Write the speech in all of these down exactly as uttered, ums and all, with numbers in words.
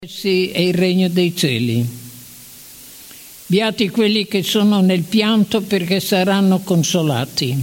Essi è il regno dei cieli. Beati quelli che sono nel pianto, perché saranno consolati.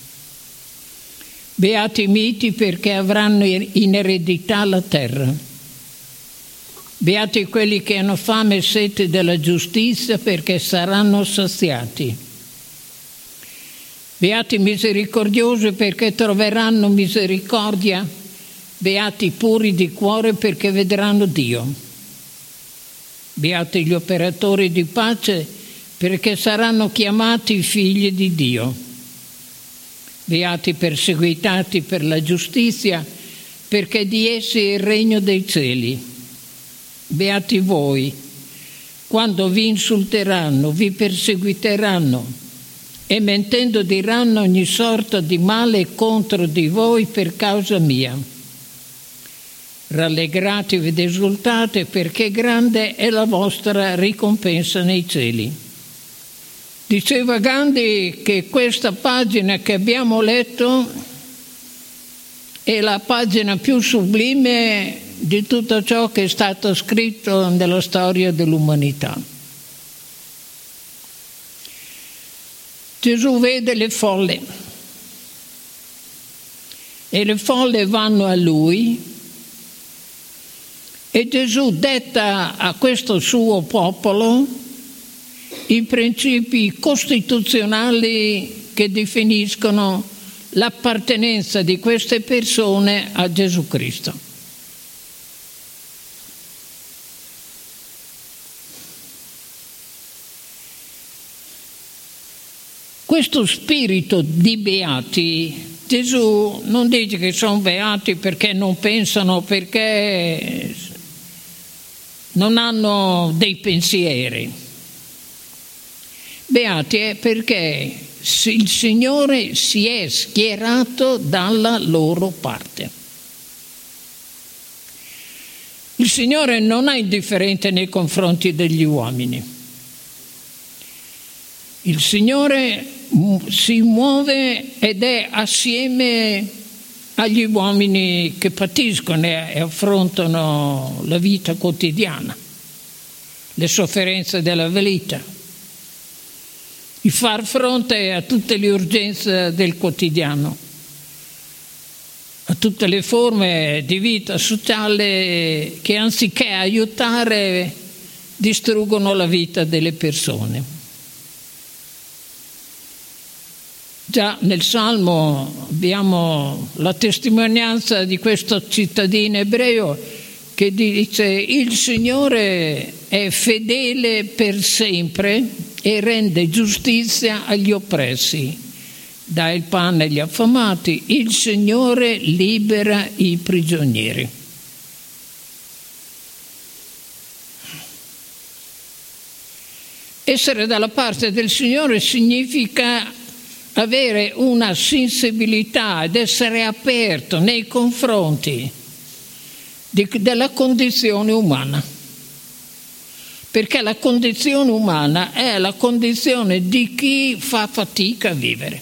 Beati i miti, perché avranno in eredità la terra. Beati quelli che hanno fame e sete della giustizia, perché saranno saziati. Beati i misericordiosi, perché troveranno misericordia. Beati i puri di cuore, perché vedranno Dio. Beati gli operatori di pace, perché saranno chiamati figli di Dio. Beati i perseguitati per la giustizia, perché di essi è il regno dei cieli. Beati voi, quando vi insulteranno, vi perseguiteranno, e mentendo diranno ogni sorta di male contro di voi per causa mia. Rallegratevi ed esultate, perché grande è la vostra ricompensa nei cieli. Diceva Gandhi che questa pagina che abbiamo letto è la pagina più sublime di tutto ciò che è stato scritto nella storia dell'umanità. Gesù vede le folle e le folle vanno a lui. E Gesù detta a questo suo popolo i principi costituzionali che definiscono l'appartenenza di queste persone a Gesù Cristo. Questo spirito di beati, Gesù non dice che sono beati perché non pensano, perché non hanno dei pensieri. Beati è perché il Signore si è schierato dalla loro parte. Il Signore non è indifferente nei confronti degli uomini. Il Signore si muove ed è assieme agli uomini che patiscono e affrontano la vita quotidiana, le sofferenze della vita, il far fronte a tutte le urgenze del quotidiano, a tutte le forme di vita sociale che anziché aiutare distruggono la vita delle persone. Già nel Salmo abbiamo la testimonianza di questo cittadino ebreo che dice: il Signore è fedele per sempre e rende giustizia agli oppressi, dà il pane agli affamati, il Signore libera i prigionieri. Essere dalla parte del Signore significa avere una sensibilità ed essere aperto nei confronti di, della condizione umana, perché la condizione umana è la condizione di chi fa fatica a vivere.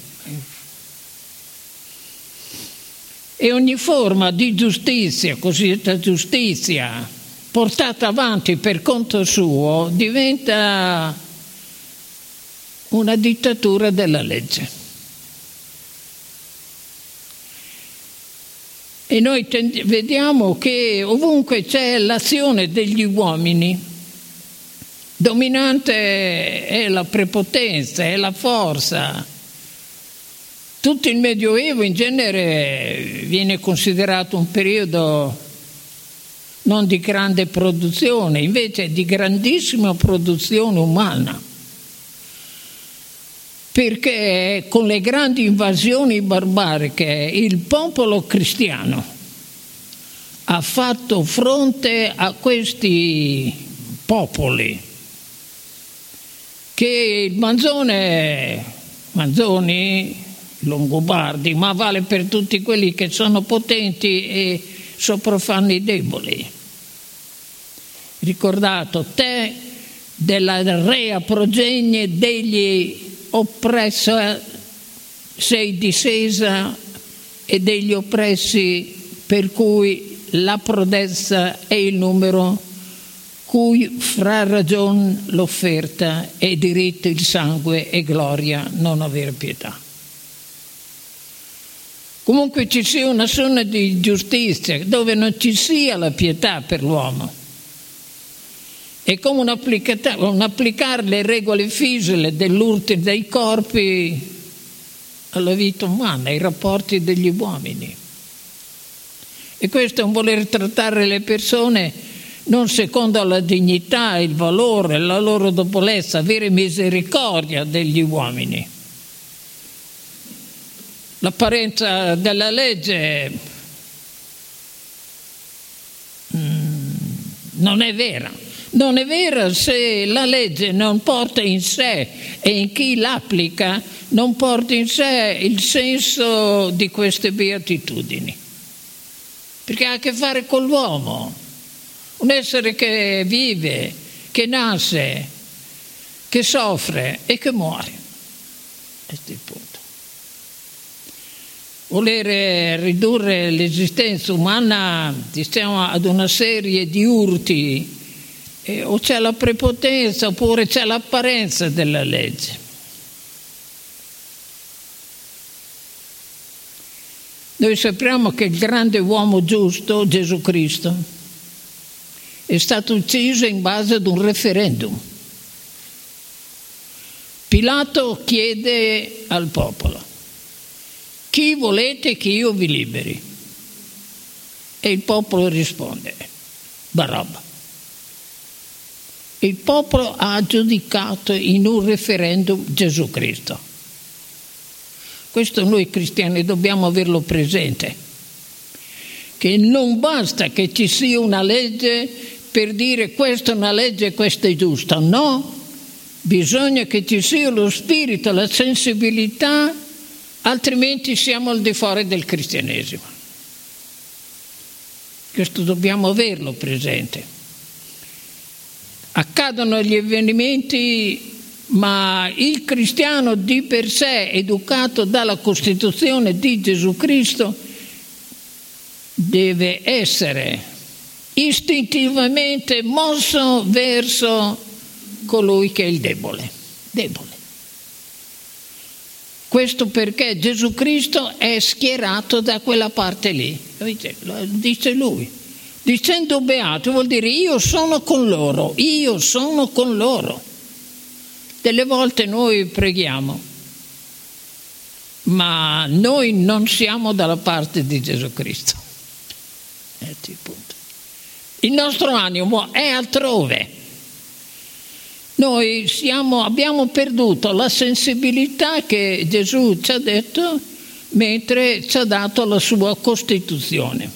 E ogni forma di giustizia, cosiddetta giustizia, portata avanti per conto suo, diventa una dittatura della legge. E noi tend- vediamo che ovunque c'è l'azione degli uomini, dominante è la prepotenza, è la forza. Tutto il Medioevo in genere viene considerato un periodo non di grande produzione, invece di grandissima produzione umana, perché con le grandi invasioni barbariche il popolo cristiano ha fatto fronte a questi popoli che il Manzone, Manzoni, Longobardi, ma vale per tutti quelli che sono potenti e sopraffanno i deboli. Ricordato, te della rea progenie degli oppressa sei discesa e degli oppressi, per cui la prodezza è il numero cui fra ragion l'offerta è diritto il sangue e gloria non avere pietà. Comunque ci sia una zona di giustizia dove non ci sia la pietà per l'uomo. È come un, un applicare le regole fisiche dell'urto dei corpi alla vita umana, ai rapporti degli uomini. E questo è un voler trattare le persone non secondo la dignità, il valore, la loro debolezza, avere misericordia degli uomini. L'apparenza della legge mm, non è vera. Non è vera se la legge non porta in sé e in chi l'applica non porta in sé il senso di queste beatitudini. Perché ha a che fare con l'uomo, un essere che vive, che nasce, che soffre e che muore. Questo è il punto. Volere ridurre l'esistenza umana, diciamo, ad una serie di urti, eh, o c'è la prepotenza oppure c'è l'apparenza della legge. Noi sappiamo che il grande uomo giusto, Gesù Cristo, è stato ucciso in base ad un referendum. Pilato chiede al popolo: chi volete che io vi liberi? E il popolo risponde: Barabba. Il popolo ha giudicato in un referendum Gesù Cristo. Questo noi cristiani dobbiamo averlo presente, che non basta che ci sia una legge per dire questa è una legge e questa è giusta. No, bisogna che ci sia lo spirito, la sensibilità, altrimenti siamo al di fuori del cristianesimo. Questo dobbiamo averlo presente. Accadono gli avvenimenti, ma il cristiano di per sé, educato dalla Costituzione di Gesù Cristo, deve essere istintivamente mosso verso colui che è il debole. Debole. Questo perché Gesù Cristo è schierato da quella parte lì. Lo dice lui. Dicendo beato vuol dire io sono con loro, io sono con loro. Delle volte noi preghiamo, ma noi non siamo dalla parte di Gesù Cristo. Il nostro animo è altrove. Noi siamo, abbiamo perduto la sensibilità che Gesù ci ha detto mentre ci ha dato la sua Costituzione.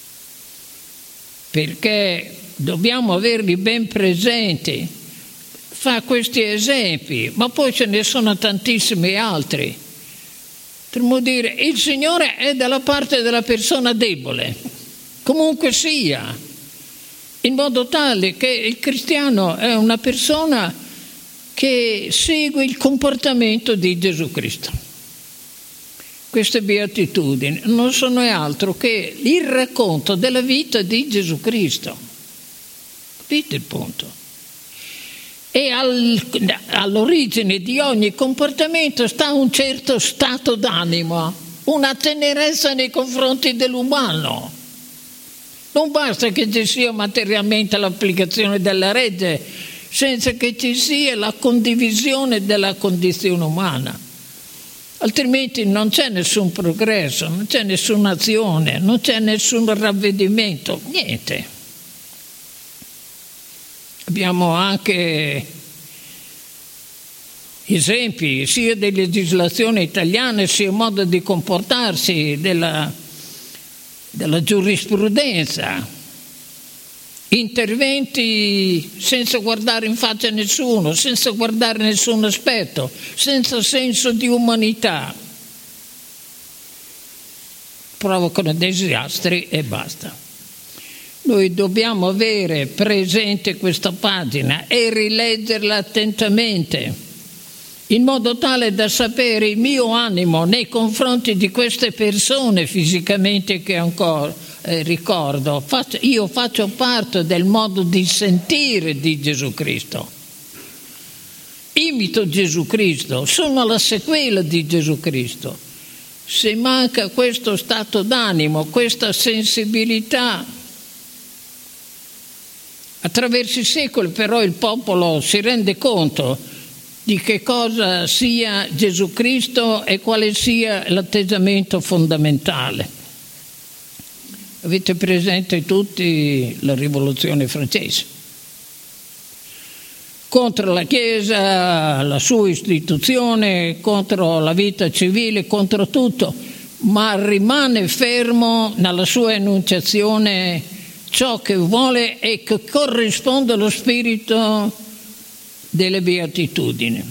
Perché dobbiamo averli ben presenti. Fa questi esempi, ma poi ce ne sono tantissimi altri. Potremmo dire, il Signore è dalla parte della persona debole, comunque sia, in modo tale che il cristiano è una persona che segue il comportamento di Gesù Cristo. Queste beatitudini non sono altro che il racconto della vita di Gesù Cristo. Capite il punto? E al, all'origine di ogni comportamento sta un certo stato d'animo, una tenerezza nei confronti dell'umano. Non basta che ci sia materialmente l'applicazione della legge, senza che ci sia la condivisione della condizione umana. Altrimenti non c'è nessun progresso, non c'è nessuna azione, non c'è nessun ravvedimento, niente. Abbiamo anche esempi sia di legislazione italiana sia modo di comportarsi della, della giurisprudenza. Interventi senza guardare in faccia a nessuno, senza guardare nessun aspetto, senza senso di umanità. Provocano disastri e basta. Noi dobbiamo avere presente questa pagina e rileggerla attentamente, in modo tale da sapere il mio animo nei confronti di queste persone fisicamente che ancora eh, ricordo, faccio, io faccio parte del modo di sentire di Gesù Cristo. Imito Gesù Cristo, sono la sequela di Gesù Cristo. Se manca questo stato d'animo, questa sensibilità, attraverso i secoli però il popolo si rende conto di che cosa sia Gesù Cristo e quale sia l'atteggiamento fondamentale. Avete presente tutti la Rivoluzione francese? Contro la Chiesa, la sua istituzione, contro la vita civile, contro tutto, ma rimane fermo nella sua enunciazione ciò che vuole e che corrisponde allo spirito delle beatitudini.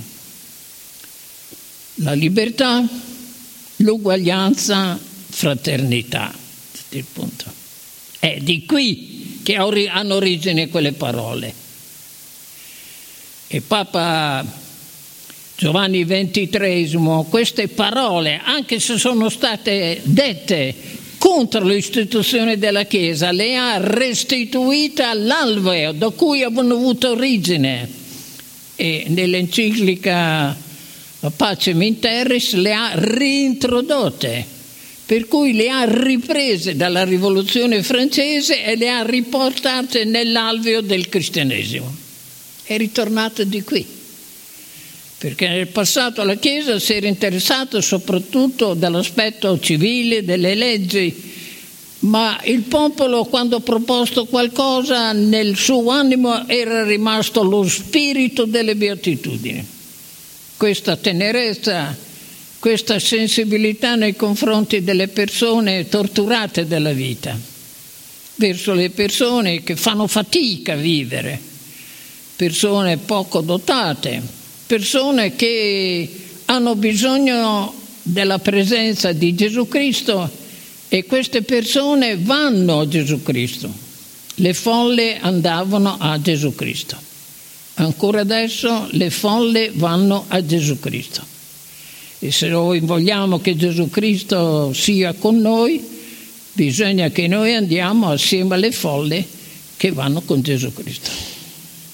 La libertà, l'uguaglianza, fraternità. Il punto. È di qui che hanno origine quelle parole. E Papa Giovanni ventitreesimo, queste parole, anche se sono state dette contro l'istituzione della Chiesa, le ha restituite all'alveo da cui hanno avuto origine. E nell'enciclica Pacem in Terris le ha reintrodotte, per cui le ha riprese dalla Rivoluzione francese e le ha riportate nell'alveo del cristianesimo. È ritornata di qui, perché nel passato la Chiesa si era interessata soprattutto dall'aspetto civile, delle leggi, ma il popolo, quando ha proposto qualcosa, nel suo animo era rimasto lo spirito delle beatitudini. Questa tenerezza, questa sensibilità nei confronti delle persone torturate dalla vita, verso le persone che fanno fatica a vivere, persone poco dotate, persone che hanno bisogno della presenza di Gesù Cristo, e queste persone vanno a Gesù Cristo. Le folle andavano a Gesù Cristo. Ancora adesso le folle vanno a Gesù Cristo. E se noi vogliamo che Gesù Cristo sia con noi, bisogna che noi andiamo assieme alle folle che vanno con Gesù Cristo.